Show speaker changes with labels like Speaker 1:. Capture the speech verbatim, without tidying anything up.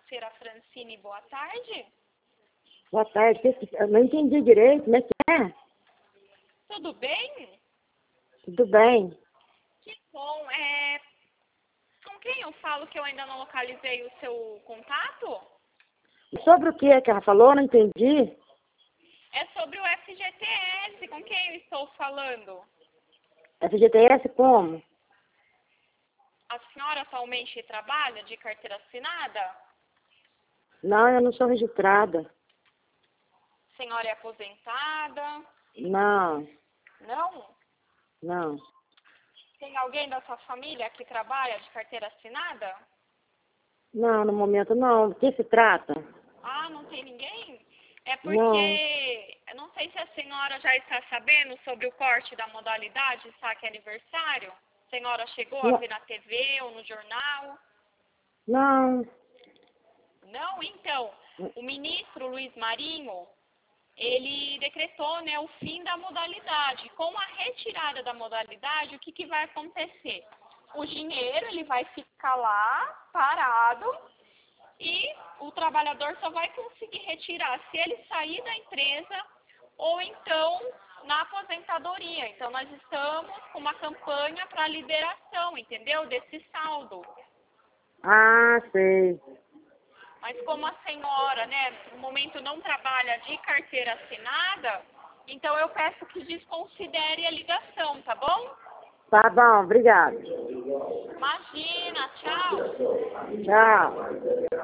Speaker 1: financeira Francine, boa tarde.
Speaker 2: Boa tarde. Eu não entendi direito. Como é que é?
Speaker 1: Tudo bem?
Speaker 2: Tudo bem.
Speaker 1: Que bom. É... Com quem eu falo que eu ainda não localizei o seu contato?
Speaker 2: Sobre o que que ela falou? Não entendi.
Speaker 1: É sobre o F G T S. Com quem eu estou falando?
Speaker 2: F G T S como?
Speaker 1: A senhora atualmente trabalha de carteira assinada?
Speaker 2: Não, eu não sou registrada.
Speaker 1: A senhora é aposentada?
Speaker 2: Não,
Speaker 1: Não?
Speaker 2: não.
Speaker 1: Tem alguém da sua família que trabalha de carteira assinada?
Speaker 2: Não, no momento não. Do que se trata?
Speaker 1: Ah, não tem ninguém? É
Speaker 2: Não.
Speaker 1: porque, eu não sei se a senhora já está sabendo sobre o corte da modalidade saque aniversário. A senhora chegou a
Speaker 2: Não.
Speaker 1: ver na T V ou no jornal?
Speaker 2: Não.
Speaker 1: Não? Então, o ministro Luiz Marinho, ele decretou, né, o fim da modalidade. Com a retirada da modalidade, o que, que vai acontecer? O dinheiro ele vai ficar lá, parado, e o trabalhador só vai conseguir retirar se ele sair da empresa ou então na aposentadoria. Então, nós estamos com uma campanha para liberação, entendeu? Desse saldo.
Speaker 2: Ah, sei.
Speaker 1: Mas como a senhora, né, no momento não trabalha de carteira assinada, então eu peço que desconsidere a ligação, tá bom?
Speaker 2: Tá bom, obrigado.
Speaker 1: Imagina, tchau.
Speaker 2: Tchau.